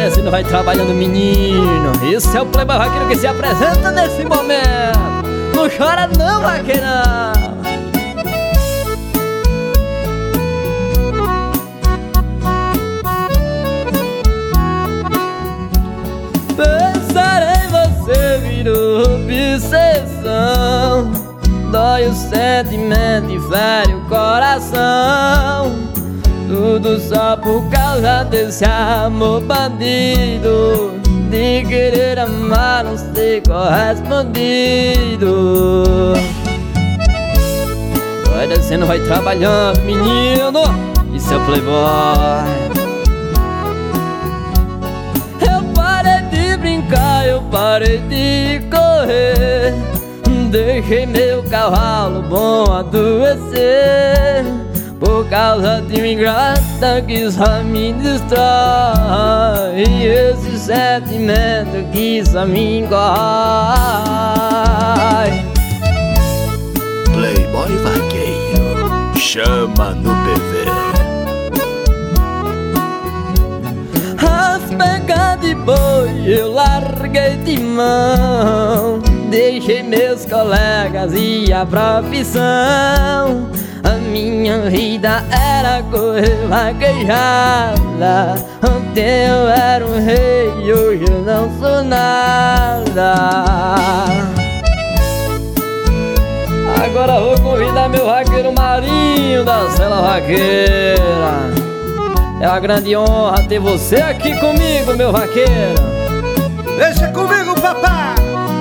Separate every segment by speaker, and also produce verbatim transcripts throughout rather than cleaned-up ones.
Speaker 1: descendo, vai trabalhando, menino. Esse é o playboy vaqueiro que se apresenta nesse momento. Não chora não, vaqueirão. Pensar em você virou obsessão. Dói o sentimento e fere o coração. Tudo só por causa desse amor bandido, de querer amar, não ser correspondido. Vai descendo, vai trabalhando, menino. Isso é o playboy. Eu parei de brincar, eu parei de correr. Deixei meu cavalo bom adoecer por causa de uma ingrata que só me destrói. E esse sentimento que só me corrói.
Speaker 2: Playboy vaqueiro, chama no P V.
Speaker 1: As pegas de boi eu larguei de mão. Deixei meus colegas e a profissão. A minha vida era correr vaquejada. Ontem eu era um rei, hoje eu não sou nada. Agora vou convidar meu vaqueiro Marinho da Cela Vaqueira. É uma grande honra ter você aqui comigo, meu vaqueiro.
Speaker 3: Deixa comigo, papai.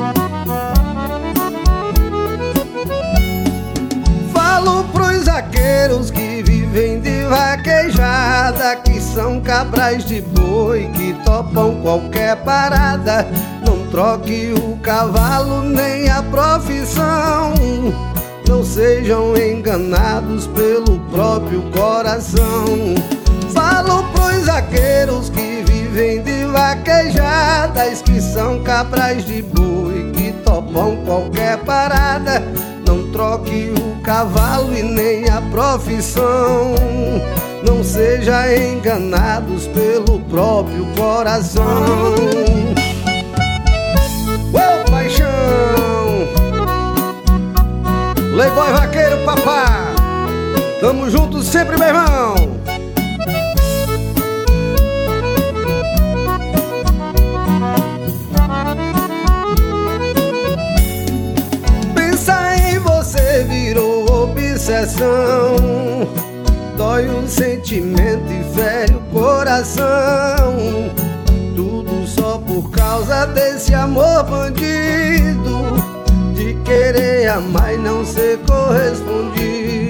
Speaker 3: Falo pros vaqueiros que vivem de vaquejada, que são cabrais de boi, que topam qualquer parada. Não troque o cavalo nem a profissão. Não sejam enganados pelo próprio coração. Falo pros vaqueiros que vivem de vaquejadas, que são cabrais de boi, que topam qualquer parada. Não troque o cavalo e nem a profissão. Não sejam enganados pelo próprio coração. Ô paixão, playboy vaqueiro, papá. Tamo juntos sempre, meu irmão. Virou obsessão. Dói o sentimento e fere o coração. Tudo só por causa desse amor bandido, de querer amar e não ser correspondido.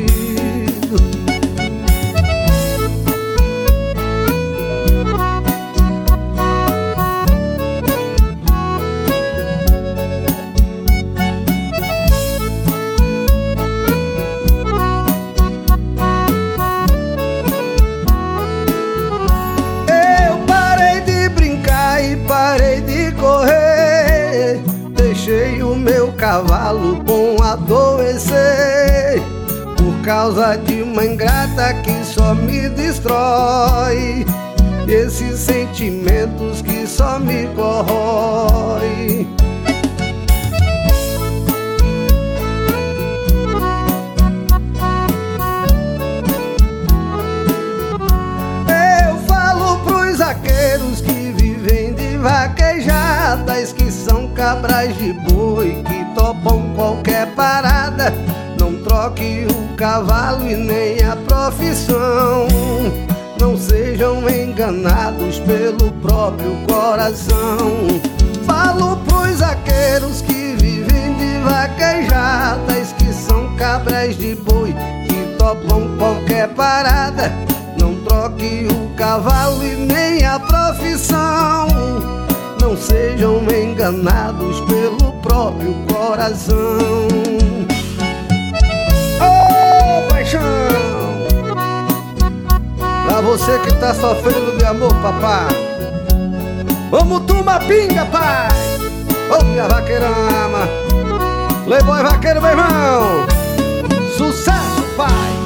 Speaker 3: Parei de correr, deixei o meu cavalo bom adoecer por causa de uma ingrata que só me destrói. Esses sentimentos que só me corrói. Eu falo pros vaqueiros que vaquejadas, que são cabrais de boi, que topam qualquer parada. Não troque o cavalo e nem a profissão. Não sejam enganados pelo próprio coração. Falo pros vaqueiros que vivem de vaquejadas, que são cabrais de boi, que topam qualquer parada. Não troque o cavalo e nem a profissão. Não sejam enganados pelo próprio coração. Ô paixão, pra você que tá sofrendo de amor, papá, vamos tomar pinga, pai. Ô minha vaqueirama, playboy vaqueiro, meu irmão. Sucesso, pai.